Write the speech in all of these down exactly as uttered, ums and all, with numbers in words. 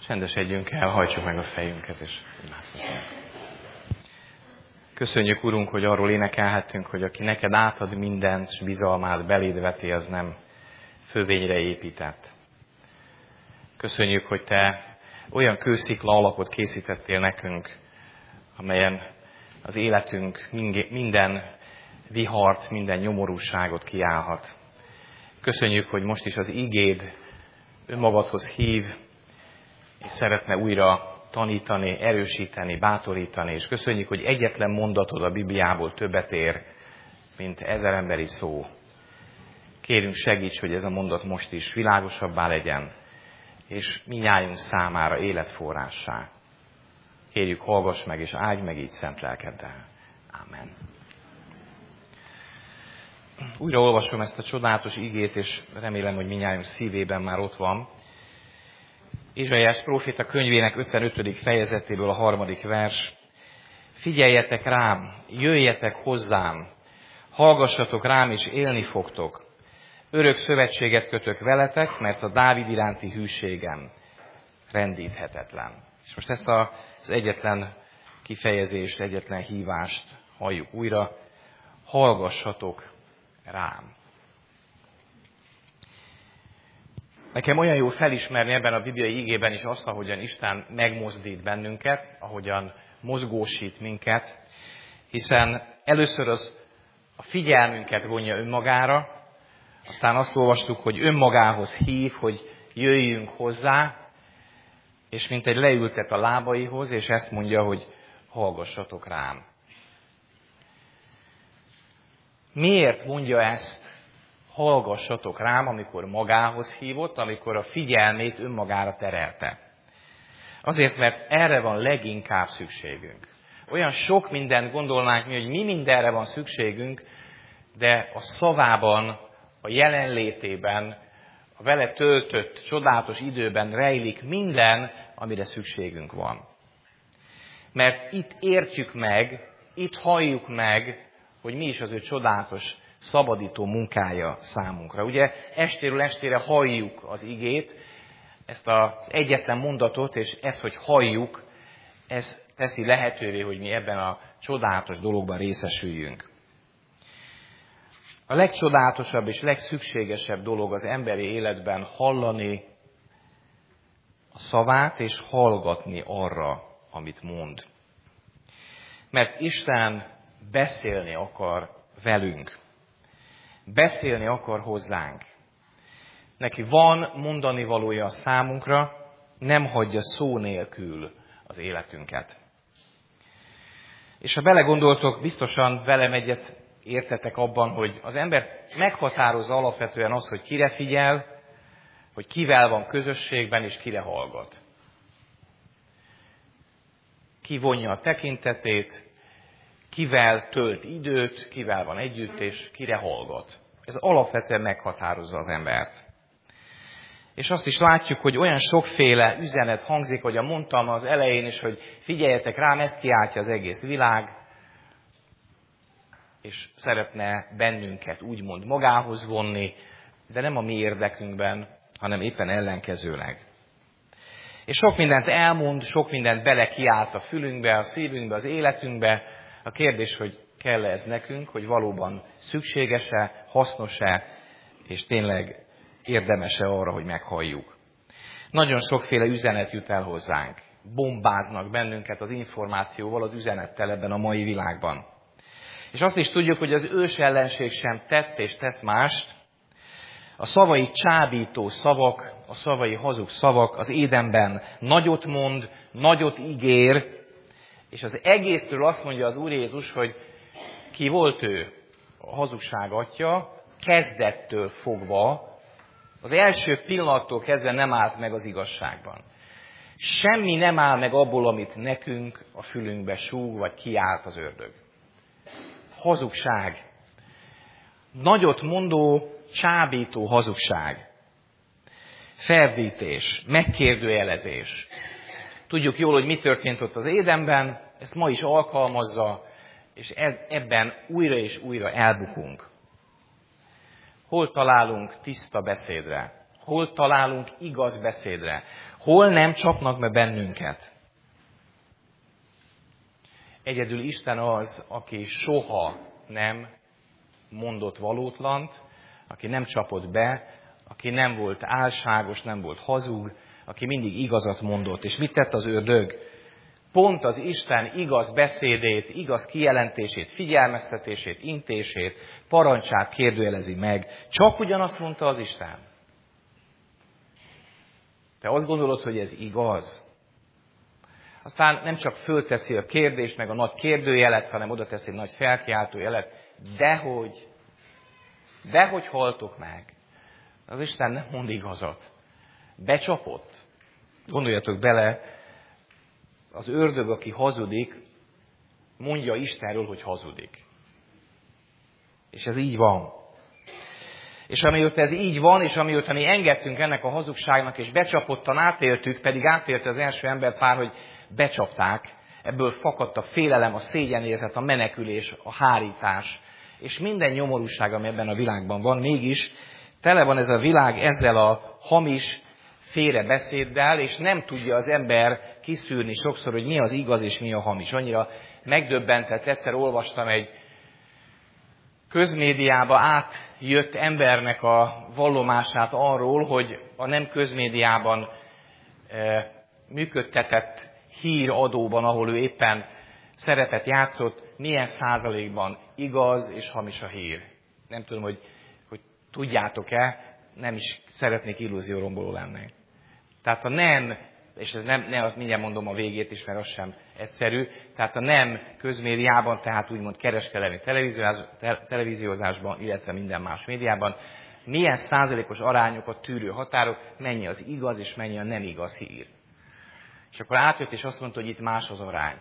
Csendesedjünk el, hajtsuk meg a fejünket, és imádkozzunk. Köszönjük, Urunk, hogy arról énekelhettünk, hogy aki neked átad mindent, s bizalmát beléd veti, az nem fövényre épített. Köszönjük, hogy te olyan kőszikla alapot készítettél nekünk, amelyen az életünk minden vihart, minden nyomorúságot kiállhat. Köszönjük, hogy most is az igéd önmagadhoz hív, és szeretne újra tanítani, erősíteni, bátorítani, és köszönjük, hogy egyetlen mondatod a Bibliából többet ér, mint ezer emberi szó. Kérünk, segíts, hogy ez a mondat most is világosabbá legyen, és mindnyájunk számára életforrássá. Kérjük, hallgass meg, és áldj meg így szent lelkeddel. Ámen. Újra olvasom ezt a csodálatos igét, és remélem, hogy mindnyájunk szívében már ott van. Ézsaiás próféta könyvének ötvenötödik fejezetéből a harmadik vers. Figyeljetek rám, jöjjetek hozzám, hallgassatok rám, és élni fogtok. Örök szövetséget kötök veletek, mert a Dávid iránti hűségem rendíthetetlen. És most ezt az egyetlen kifejezést, egyetlen hívást halljuk újra. Hallgassatok rám. Nekem olyan jó felismerni ebben a bibliai igében is azt, ahogyan Isten megmozdít bennünket, ahogyan mozgósít minket, hiszen először az a figyelmünket vonja önmagára, aztán azt olvastuk, hogy önmagához hív, hogy jöjjünk hozzá, és mint egy leültet a lábaihoz, és ezt mondja, hogy hallgassatok rám. Miért mondja ezt? Hallgassatok rám, amikor magához hívott, amikor a figyelmét önmagára terelte. Azért, mert erre van leginkább szükségünk. Olyan sok mindent gondolnánk mi, hogy mi mindenre van szükségünk, de a szavában, a jelenlétében, a vele töltött csodálatos időben rejlik minden, amire szükségünk van. Mert itt értjük meg, itt halljuk meg, hogy mi is az ő csodálatos szabadító munkája számunkra. Ugye estéről estére halljuk az igét, ezt az egyetlen mondatot, és ezt, hogy halljuk, ez teszi lehetővé, hogy mi ebben a csodálatos dologban részesüljünk. A legcsodálatosabb és legszükségesebb dolog az emberi életben hallani a szavát, és hallgatni arra, amit mond. Mert Isten beszélni akar velünk. Beszélni akar hozzánk. Neki van mondani valója a számunkra, nem hagyja szó nélkül az életünket. És ha belegondoltok, biztosan velem egyet értetek abban, hogy az ember meghatározza alapvetően az, hogy kire figyel, hogy kivel van közösségben, és kire hallgat. Ki vonja a tekintetét, kivel tölt időt, kivel van együtt, és kire hallgat. Ez alapvetően meghatározza az embert. És azt is látjuk, hogy olyan sokféle üzenet hangzik, hogy mondtam az elején is, hogy figyeljetek rám, ezt kiáltja az egész világ, és szeretne bennünket úgymond magához vonni, de nem a mi érdekünkben, hanem éppen ellenkezőleg. És sok mindent elmond, sok mindent belekiált a fülünkbe, a szívünkbe, az életünkbe. A kérdés, hogy kell ez nekünk, hogy valóban szükséges-e, hasznos-e, és tényleg érdemes-e arra, hogy meghalljuk. Nagyon sokféle üzenet jut el hozzánk. Bombáznak bennünket az információval, az üzenettel ebben a mai világban. És azt is tudjuk, hogy az ős ellenség sem tett és tesz mást. A szavai csábító szavak, a szavai hazug szavak az Édenben nagyot mond, nagyot ígér, és az egészről azt mondja az Úr Jézus, hogy ki volt ő? A hazugság atya, kezdettől fogva, az első pillanattól kezdve nem állt meg az igazságban. Semmi nem áll meg abból, amit nekünk a fülünkbe súg, vagy kiált az ördög. Hazugság. Nagyot mondó, csábító hazugság. Ferdítés, megkérdőjelezés. Tudjuk jól, hogy mi történt ott az Édenben, ezt ma is alkalmazza, és ebben újra és újra elbukunk. Hol találunk tiszta beszédre? Hol találunk igaz beszédre? Hol nem csapnak be bennünket? Egyedül Isten az, aki soha nem mondott valótlant, aki nem csapott be, aki nem volt álságos, nem volt hazug, aki mindig igazat mondott. És mit tett az ördög? Pont az Isten igaz beszédét, igaz kijelentését, figyelmeztetését, intését, parancsát kérdőjelezi meg. Csak ugyanazt mondta az Isten. Te azt gondolod, hogy ez igaz? Aztán nem csak fölteszi a kérdést, meg a nagy kérdőjelet, hanem oda teszi a nagy felkiáltójelet. Dehogy, dehogy haltok meg. Az Isten nem mond igazat. Becsapott. Gondoljatok bele, az ördög, aki hazudik, mondja Istenről, hogy hazudik. És ez így van. És amióta ez így van, és amióta mi engedtünk ennek a hazugságnak, és becsapottan átéltük, pedig átélte az első emberpár, hogy becsapták, ebből fakadt a félelem, a szégyenérzet, a menekülés, a hárítás, és minden nyomorúság, ami ebben a világban van, mégis tele van ez a világ ezzel a hamis félrebeszéddel, és nem tudja az ember kiszűrni sokszor, hogy mi az igaz és mi a hamis. Annyira megdöbbentett, egyszer olvastam egy közmédiába átjött embernek a vallomását arról, hogy a nem közmédiában e, működtetett híradóban, ahol ő éppen szerepet játszott, milyen százalékban igaz és hamis a hír. Nem tudom, hogy, hogy tudjátok-e, nem is szeretnék illúzióromboló lenni. Tehát a nem, és ez nem, nem, mindjárt mondom a végét is, mert az sem egyszerű, tehát a nem közmédiában, tehát úgymond kereskedelmi televíziózásban, illetve minden más médiában, milyen százalékos arányokat tűrő határok, mennyi az igaz és mennyi a nem igaz hír. És akkor átjött és azt mondta, hogy itt más az arány.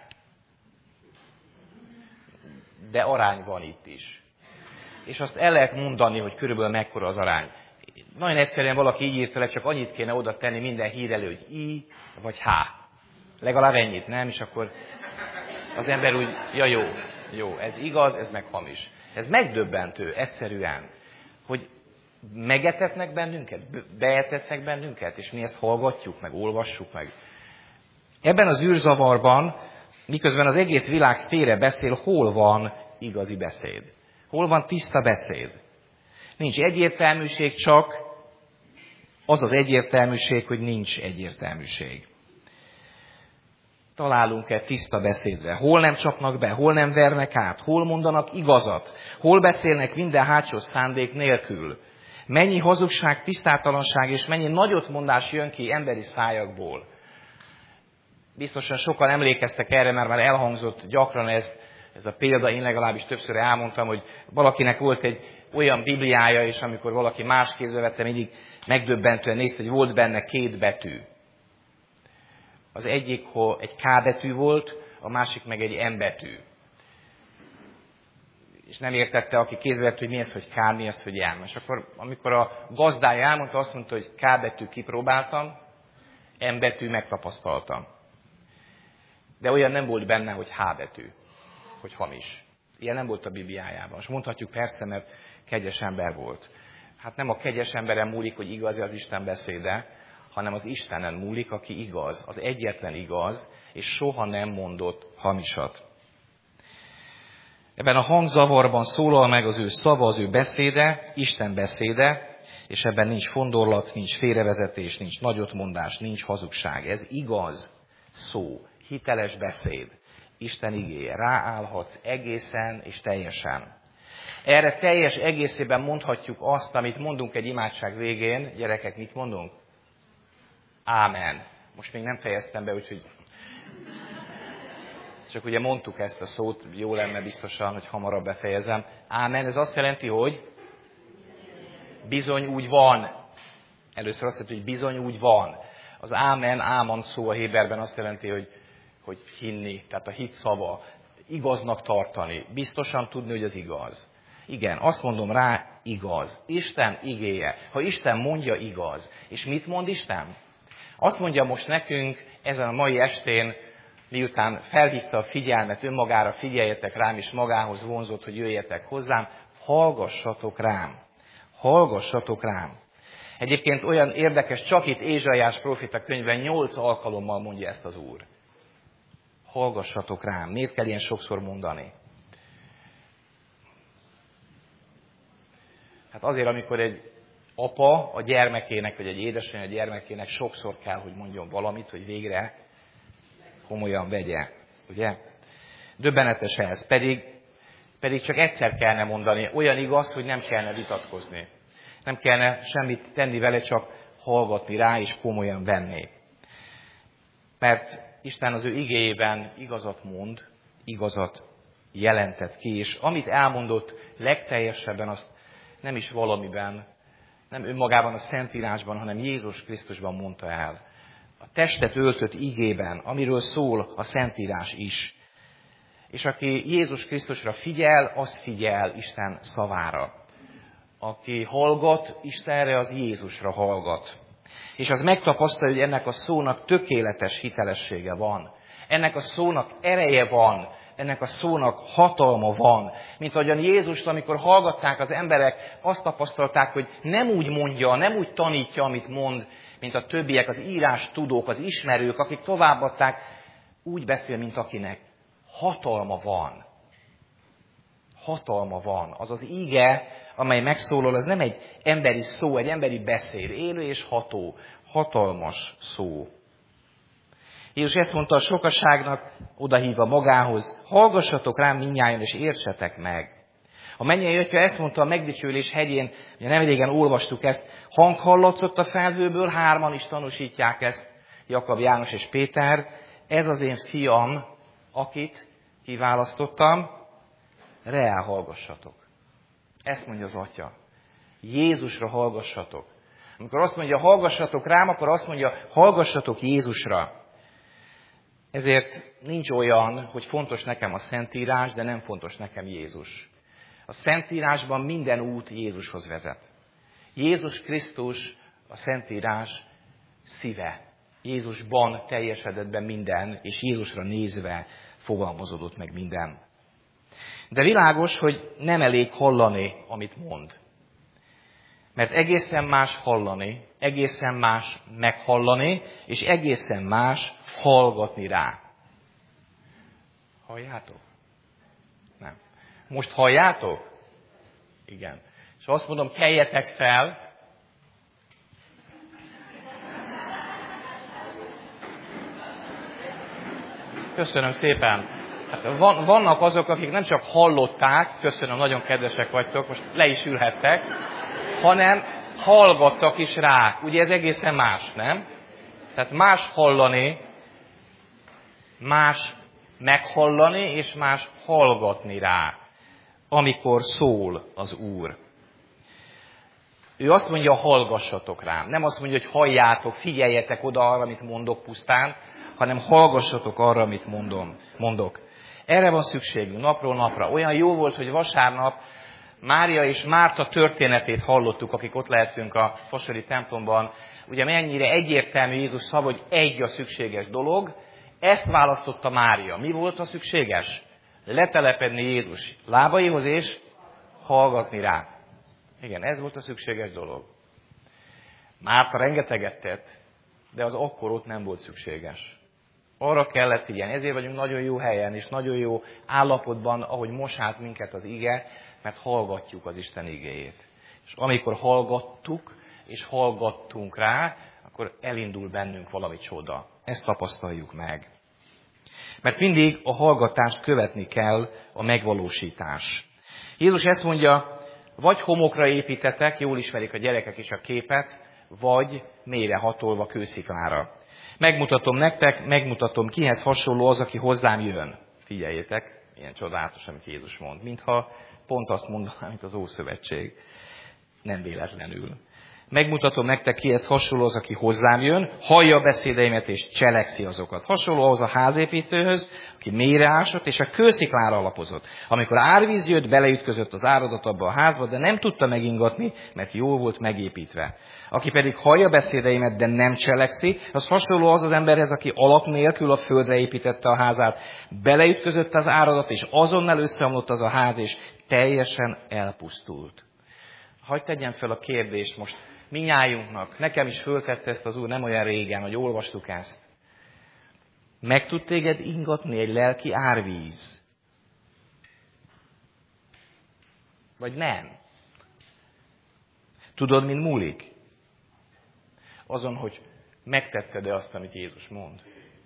De arány van itt is. És azt el lehet mondani, hogy körülbelül mekkora az arány. Nagyon egyszerűen valaki így írta le, csak annyit kéne oda tenni minden hír elő, hogy I vagy H. Legalább ennyit, nem? És akkor az ember úgy, ja jó, jó, ez igaz, ez meg hamis. Ez megdöbbentő, egyszerűen, hogy megetetnek bennünket, beetetnek bennünket, és mi ezt hallgatjuk, meg olvassuk meg. Ebben az űrzavarban, miközben az egész világ félre beszél, hol van igazi beszéd? Hol van tiszta beszéd? Nincs egyértelműség, csak az az egyértelműség, hogy nincs egyértelműség. Találunk-e tiszta beszédre? Hol nem csapnak be? Hol nem vernek át? Hol mondanak igazat? Hol beszélnek minden hátsó szándék nélkül? Mennyi hazugság, tisztátalanság és mennyi nagyotmondás jön ki emberi szájakból? Biztosan sokan emlékeztek erre, mert már elhangzott gyakran ez, ez a példa, én legalábbis többször elmondtam, hogy valakinek volt egy olyan bibliája, és amikor valaki más kézbe vette, mindig megdöbbentően nézte, hogy volt benne két betű. Az egyik egy K betű volt, a másik meg egy M betű. És nem értette, aki kézbe vett, hogy mi ez, hogy K, mi az, hogy M. És akkor, amikor a gazdája elmondta, azt mondta, hogy K betű kipróbáltam, M betű megtapasztaltam. De olyan nem volt benne, hogy H betű, hogy hamis. Ilyen nem volt a Bibliájában. És mondhatjuk persze, mert kegyes ember volt. Hát nem a kegyes emberen múlik, hogy igaz az Isten beszéde, hanem az Istenen múlik, aki igaz, az egyetlen igaz, és soha nem mondott hamisat. Ebben a hangzavarban szólal meg az ő szava, az ő beszéde, Isten beszéde, és ebben nincs fondorlat, nincs félrevezetés, nincs nagyotmondás, nincs hazugság. Ez igaz szó, hiteles beszéd. Isten igéje. Ráállhatsz egészen és teljesen. Erre teljes egészében mondhatjuk azt, amit mondunk egy imádság végén. Gyerekek, mit mondunk? Ámen. Most még nem fejeztem be, úgyhogy... Csak ugye mondtuk ezt a szót, jó lenne biztosan, hogy hamarabb befejezem. Ámen, ez azt jelenti, hogy bizony úgy van. Először azt jelenti, hogy bizony úgy van. Az ámen, áman szó a héberben azt jelenti, hogy, hogy hinni, tehát a hit szava, igaznak tartani, biztosan tudni, hogy az igaz. Igen, azt mondom rá, igaz. Isten igéje. Ha Isten mondja, igaz. És mit mond Isten? Azt mondja most nekünk ezen a mai estén, miután felhívta a figyelmet önmagára, figyeljetek rám, és magához vonzott, hogy jöjjetek hozzám, hallgassatok rám. Hallgassatok rám. Egyébként olyan érdekes, csak itt Ézsaiás próféta könyvben nyolc alkalommal mondja ezt az Úr. Hallgassatok rám. Miért kell ilyen sokszor mondani? Hát azért, amikor egy apa a gyermekének, vagy egy édesanyja a gyermekének sokszor kell, hogy mondjon valamit, hogy végre komolyan vegye. Ugye? Döbbenetes ez. Pedig, pedig csak egyszer kellene mondani. Olyan igaz, hogy nem kellene vitatkozni. Nem kellene semmit tenni vele, csak hallgatni rá és komolyan venni. Mert Isten az ő igéjében igazat mond, igazat jelentett ki, és amit elmondott legteljesebben, azt nem is valamiben, nem önmagában a Szentírásban, hanem Jézus Krisztusban mondta el. A testet öltött igében, amiről szól a Szentírás is. És aki Jézus Krisztusra figyel, az figyel Isten szavára. Aki hallgat Istenre, az Jézusra hallgat. És az megtapasztalja, hogy ennek a szónak tökéletes hitelessége van. Ennek a szónak ereje van. Ennek a szónak hatalma van. Mint ahogyan Jézust, amikor hallgatták az emberek, azt tapasztalták, hogy nem úgy mondja, nem úgy tanítja, amit mond, mint a többiek, az írás tudók, az ismerők, akik továbbadták, úgy beszél, mint akinek hatalma van. Hatalma van. Az az ige, amely megszólal, az nem egy emberi szó, egy emberi beszéd, élő és ható, hatalmas szó. Jézus ezt mondta a sokaságnak, odahívva magához, hallgassatok rám mindnyájan, és értsetek meg. A mennyei Atya ezt mondta a megdicsőlés hegyén, ugye nem régen olvastuk ezt, hang hallatszott a felhőből, hárman is tanúsítják ezt, Jakab, János és Péter, ez az én fiam, akit kiválasztottam, reá hallgassatok. Ezt mondja az Atya. Jézusra hallgassatok. Amikor azt mondja, hallgassatok rám, akkor azt mondja, hallgassatok Jézusra. Ezért nincs olyan, hogy fontos nekem a Szentírás, de nem fontos nekem Jézus. A Szentírásban minden út Jézushoz vezet. Jézus Krisztus a Szentírás szíve. Jézusban teljesedett be minden, és Jézusra nézve fogalmazódott meg minden. De világos, hogy nem elég hallani, amit mond. Mert egészen más hallani, egészen más meghallani, és egészen más hallgatni rá. Halljátok? Nem. Most halljátok? Igen. És azt mondom, keljetek fel. Köszönöm szépen. Hát van, vannak azok, akik nem csak hallották, köszönöm, nagyon kedvesek vagytok, most le is ülhettek, hanem hallgattak is rá. Ugye ez egészen más, nem? Tehát más hallani, más meghallani, és más hallgatni rá, amikor szól az Úr. Ő azt mondja, hallgassatok rám. Nem azt mondja, hogy halljátok, figyeljetek oda arra, amit mondok pusztán, hanem hallgassatok arra, amit mondom, mondok. Erre van szükségünk napról napra. Olyan jó volt, hogy vasárnap Mária és Márta történetét hallottuk, akik ott lehetünk a Fosori templomban. Ugye mennyire egyértelmű Jézus szava, hogy egy a szükséges dolog. Ezt választotta Mária. Mi volt a szükséges? Letelepedni Jézus lábaihoz és hallgatni rá. Igen, ez volt a szükséges dolog. Márta rengeteget tett, de az akkor ott nem volt szükséges. Arra kellett figyelni. Ezért vagyunk nagyon jó helyen, és nagyon jó állapotban, ahogy mosát minket az ige, mert hallgatjuk az Isten igéjét. És amikor hallgattuk, és hallgattunk rá, akkor elindul bennünk valami csoda. Ezt tapasztaljuk meg. Mert mindig a hallgatást követni kell a megvalósítás. Jézus ezt mondja, vagy homokra építetek, jól ismerik a gyerekek is a képet, vagy mélyre hatolva kősziklára. Megmutatom nektek, megmutatom, kihez hasonló az, aki hozzám jön. Figyeljétek, ilyen csodálatos, amit Jézus mond. Mintha pont azt mondaná, mint az Ószövetség. Nem véletlenül. Megmutatom nektek, kihez hasonló az, aki hozzám jön, hallja a beszédeimet és cselekszi azokat. Hasonló ahhoz a házépítőhöz, aki mélyre ásott és a kősziklára alapozott. Amikor árvíz jött, beleütközött az áradat abba a házba, de nem tudta megingatni, mert jól volt megépítve. Aki pedig hallja beszédeimet, de nem cselekszi, az hasonló az az emberhez, aki alap nélkül a földre építette a házát, beleütközött az áradat, és azonnal összeomlott az a ház, és teljesen elpusztult. Hadd tegyem fel a kérdést most, minnyájunknak, nekem is föltette ezt az Úr nem olyan régen, hogy olvastuk ezt. Meg tud téged ingatni egy lelki árvíz? Vagy nem? Tudod, mint múlik? Azon, hogy megtetted-e azt, amit Jézus mond.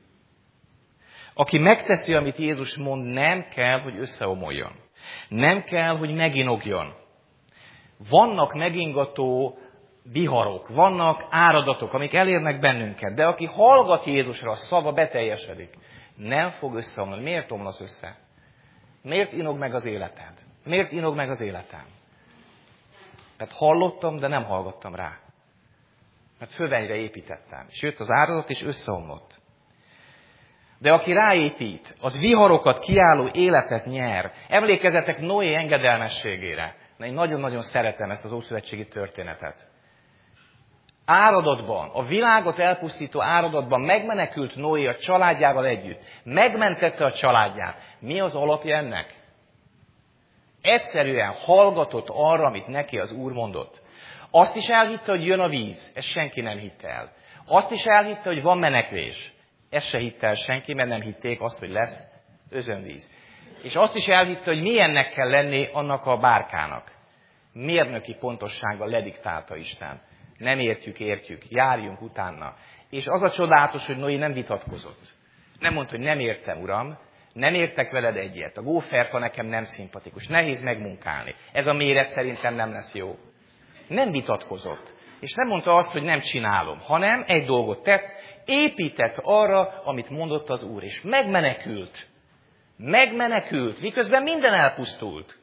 Aki megteszi, amit Jézus mond, nem kell, hogy összeomoljon. Nem kell, hogy meginogjon. Vannak megingató viharok, vannak áradatok, amik elérnek bennünket, de aki hallgat Jézusra, a szava beteljesedik. Nem fog összeomlani. Miért omlasz össze? Miért inog meg az életed? Miért inog meg az életem? Mert hallottam, de nem hallgattam rá. Mert fővenyre építettem. És jött az áradat, és összeomlott. De aki ráépít, az viharokat kiálló életet nyer. Emlékezzetek Noé engedelmességére. Na, én nagyon-nagyon szeretem ezt az ószövetségi történetet. Áradatban, a világot elpusztító áradatban megmenekült Noé a családjával együtt. Megmentette a családját. Mi az alapja ennek? Egyszerűen hallgatott arra, amit neki az Úr mondott. Azt is elhitte, hogy jön a víz. Ezt senki nem hitte el. Azt is elhitte, hogy van menekvés. Ezt se hitte el senki, mert nem hitték azt, hogy lesz özönvíz. És azt is elhitte, hogy milyennek kell lenni annak a bárkának. Mérnöki pontossággal lediktálta Isten. Nem értjük, értjük, járjunk utána. És az a csodálatos, hogy Noé nem vitatkozott. Nem mondta, hogy nem értem, Uram, nem értek veled egyet. A góferfa nekem nem szimpatikus, nehéz megmunkálni. Ez a méret szerintem nem lesz jó. Nem vitatkozott. És nem mondta azt, hogy nem csinálom, hanem egy dolgot tett, épített arra, amit mondott az Úr, és megmenekült. Megmenekült, miközben minden elpusztult.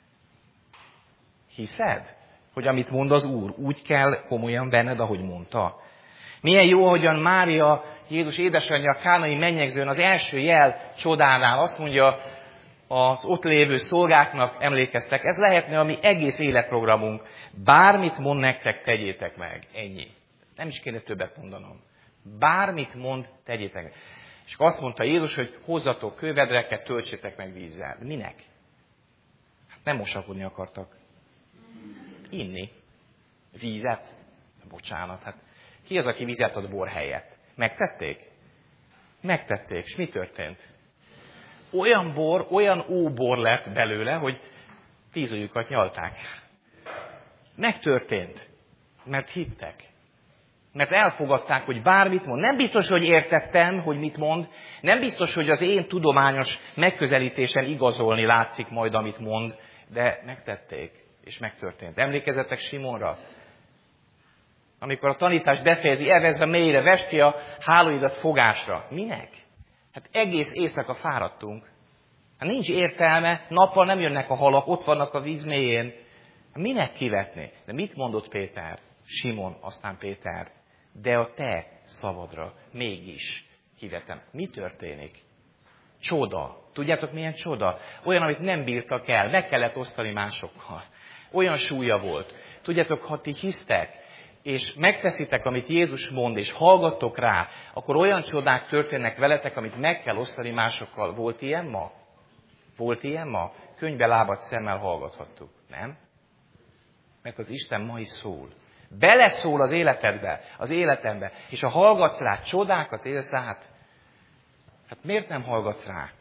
Hiszed, hogy amit mond az Úr, úgy kell komolyan venned, ahogy mondta? Milyen jó, ahogyan Mária, Jézus édesanyja, a kánai mennyegzőn az első jel csodánál azt mondja az ott lévő szolgáknak, emlékeztek, ez lehetne a mi egész életprogramunk. Bármit mond nektek, tegyétek meg. Ennyi. Nem is kéne többet mondanom. Bármit mond, tegyétek meg. És azt mondta Jézus, hogy hozzatok kővedreket, töltsétek meg vízzel. Minek? Hát nem mosakodni akartak. Inni. Vízet? Bocsánat, hát ki az, aki vizet ad bor helyett? Megtették? Megtették. És mi történt? Olyan bor, olyan óbor lett belőle, hogy tíz ujjukat nyalták. Megtörtént. Mert hittek. Mert elfogadták, hogy bármit mond. Nem biztos, hogy értettem, hogy mit mond. Nem biztos, hogy az én tudományos megközelítésen igazolni látszik majd, amit mond. De megtették, és megtörtént. Emlékezzetek Simonra? Amikor a tanítást befejezi, evezve mélyre, vesd ki a hálóidat fogásra. Minek? Hát egész éjszaka fáradtunk. Hát nincs értelme, nappal nem jönnek a halak, ott vannak a víz mélyén. Minek kivetni? De mit mondott Péter? Simon, aztán Péter. De a te szavadra mégis kivetem. Mi történik? Csoda. Tudjátok, milyen csoda? Olyan, amit nem bírtak el, meg kellett osztani másokkal. Olyan súlya volt. Tudjátok, ha ti hisztek, és megteszitek, amit Jézus mond, és hallgattok rá, akkor olyan csodák történnek veletek, amit meg kell osztani másokkal. Volt ilyen ma? Volt ilyen ma? Könyvbe lábadt szemmel hallgathattuk, nem? Mert az Isten ma is szól. Beleszól az életedbe, az életembe, és ha hallgatsz rá, csodákat élsz át. Hát miért nem hallgatsz rá?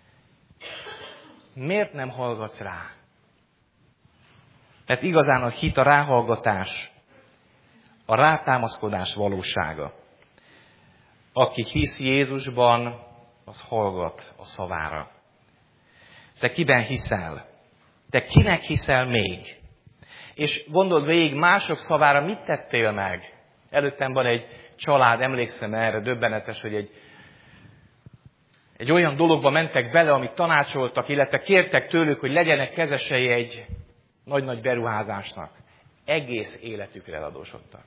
Miért nem hallgatsz rá? Mert igazán a hit, a ráhallgatás, a rátámaszkodás valósága. Aki hisz Jézusban, az hallgat a szavára. Te kiben hiszel? Te kinek hiszel még? És gondold végig, mások szavára mit tettél meg? Előttem van egy család, emlékszem erre, döbbenetes, hogy egy, egy olyan dologba mentek bele, amit tanácsoltak, illetve kértek tőlük, hogy legyenek kezesei egy nagy-nagy beruházásnak. Egész életükre eladósodtak.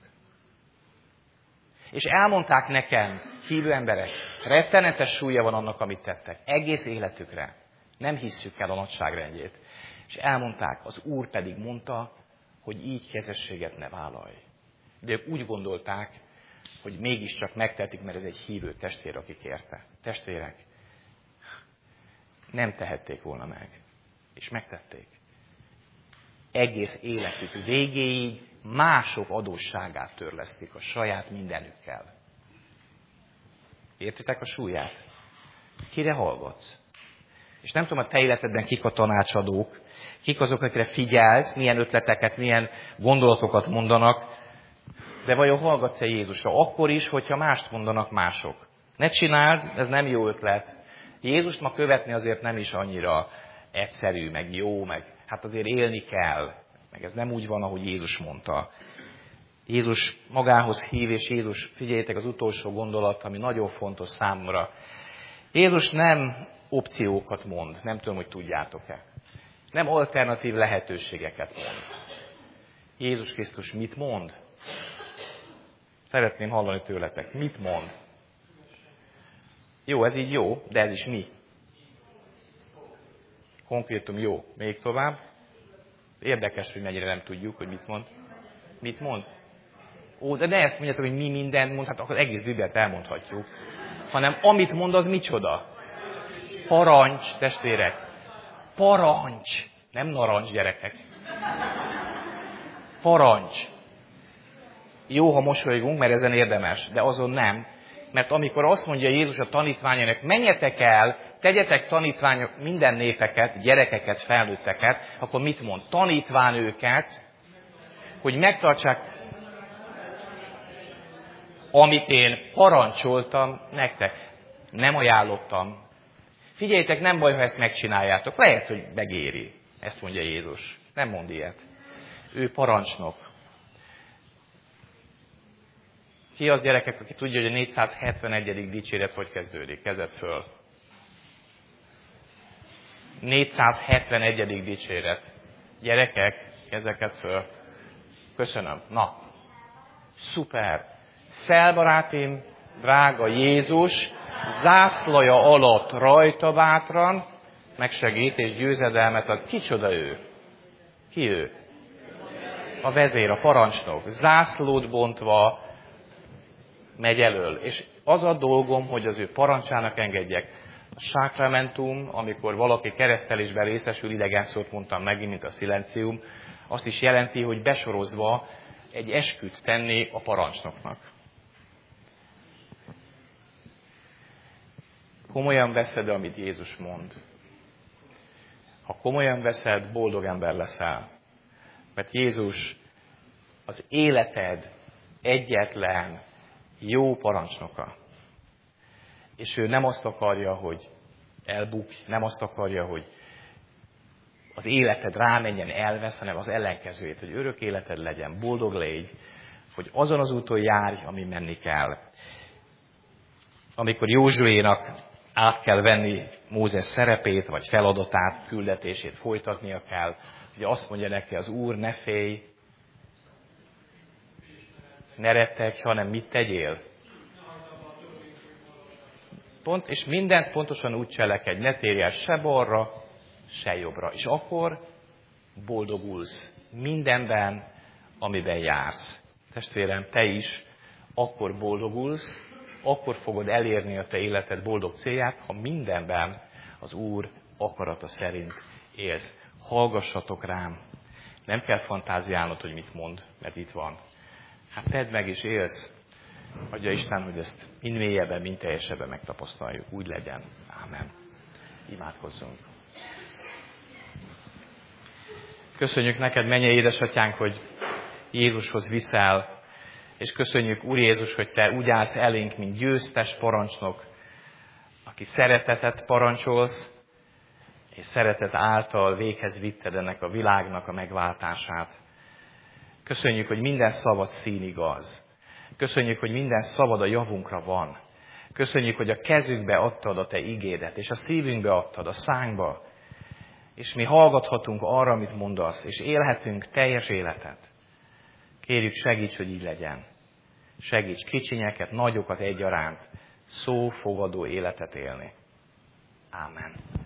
És elmondták nekem, hívő emberek, rettenetes súlya van annak, amit tettek. Egész életükre. Nem hisszük el a nagyságrendjét. És elmondták, az Úr pedig mondta, hogy így kezességet ne vállalj. De ők úgy gondolták, hogy mégiscsak megtehetik, mert ez egy hívő testvér, aki kérte. Testvérek, nem tehették volna meg. És megtették. Egész életük végéig mások adósságát törlesztik a saját mindenükkel. Értitek a súlyát? Kire hallgatsz? És nem tudom, a te életedben kik a tanácsadók, kik azok, akikre figyelsz, milyen ötleteket, milyen gondolatokat mondanak, de vajon hallgatsz-e Jézusra? Akkor is, hogyha mást mondanak mások. Ne csináld, ez nem jó ötlet. Jézust ma követni azért nem is annyira egyszerű, meg jó, meg hát azért élni kell. Meg ez nem úgy van, ahogy Jézus mondta. Jézus magához hív, és Jézus, figyeljétek, az utolsó gondolat, ami nagyon fontos számomra. Jézus nem opciókat mond, nem tudom, hogy tudjátok-e. Nem alternatív lehetőségeket mond. Jézus Krisztus mit mond? Szeretném hallani tőletek. Mit mond? Jó, ez így jó, de ez is mi? Konkrétum jó. Még tovább. Érdekes, hogy mennyire nem tudjuk, hogy mit mond. Mit mond? Ó, de ne ezt mondjátok, hogy mi mindent mond, hát akkor egész Bibliát elmondhatjuk. Hanem amit mond, az micsoda? Parancs, testvérek. Parancs. Nem narancs, gyerekek. Parancs. Jó, ha mosolygunk, mert ezen érdemes, de azon nem. Mert amikor azt mondja Jézus a tanítványainak, menjetek el, tegyetek tanítványok minden népeket, gyerekeket, felnőtteket, akkor mit mond? Tanítván őket, hogy megtartsák, amit én parancsoltam nektek. Nem ajánlottam. Figyeljétek, nem baj, ha ezt megcsináljátok. Lehet, hogy megéri. Ezt mondja Jézus. Nem mond ilyet. Ő parancsnok. Ki az, gyerekek, aki tudja, hogy a négyszázhetvenegyedik dicséret hogy kezdődik? Kezed föl. négyszázhetvenegyedik dicséret. Gyerekek, kezeket föl. Köszönöm. Na. Szuper. Fel, barátim, drága Jézus, zászlaja alatt rajta bátran, megsegít és győzedelmet ad. Kicsoda ő? Ki ő? A vezér, a parancsnok. Zászlót bontva megy elől. És az a dolgom, hogy az ő parancsának engedjek. A sákramentum, amikor valaki keresztelésben részesül, idegen szót mondtam megint, mint a szilencium, azt is jelenti, hogy besorozva egy esküt tenni a parancsnoknak. Komolyan veszed, amit Jézus mond. Ha komolyan veszed, boldog ember leszel. Mert Jézus az életed egyetlen jó parancsnoka. És ő nem azt akarja, hogy elbukj, nem azt akarja, hogy az életed rámenjen, elvesz, hanem az ellenkezőjét, hogy örök életed legyen, boldog légy, hogy azon az úton járj, ami menni kell. Amikor Józsuénak át kell venni Mózes szerepét, vagy feladatát, küldetését folytatnia kell, ugye azt mondja neki az Úr, ne félj, ne rettegj, hanem mit tegyél? Pont, és mindent pontosan úgy cselekedj, ne térj el se balra, se jobbra. És akkor boldogulsz mindenben, amiben jársz. Testvérem, te is akkor boldogulsz, akkor fogod elérni a te életed boldog célját, ha mindenben az Úr akarata szerint élsz. Hallgassatok rám. Nem kell fantáziálnod, hogy mit mond, mert itt van. Hát tedd meg és élsz. Adja Isten, hogy ezt mind mélyebben, mind teljesebben megtapasztaljuk. Úgy legyen. Ámen. Imádkozzunk. Köszönjük neked, mennyei édesatyánk, hogy Jézushoz viszel, és köszönjük, Úr Jézus, hogy te úgy állsz elénk, mint győztes parancsnok, aki szeretetet parancsolsz, és szeretet által véghez vitted ennek a világnak a megváltását. Köszönjük, hogy minden szavad színigaz. Köszönjük, hogy minden szabad a javunkra van. Köszönjük, hogy a kezünkbe adtad a te igédet, és a szívünkbe adtad, a szánkba. És mi hallgathatunk arra, amit mondasz, és élhetünk teljes életet. Kérjük, segíts, hogy így legyen. Segíts kicsinyeket, nagyokat egyaránt, szófogadó életet élni. Ámen.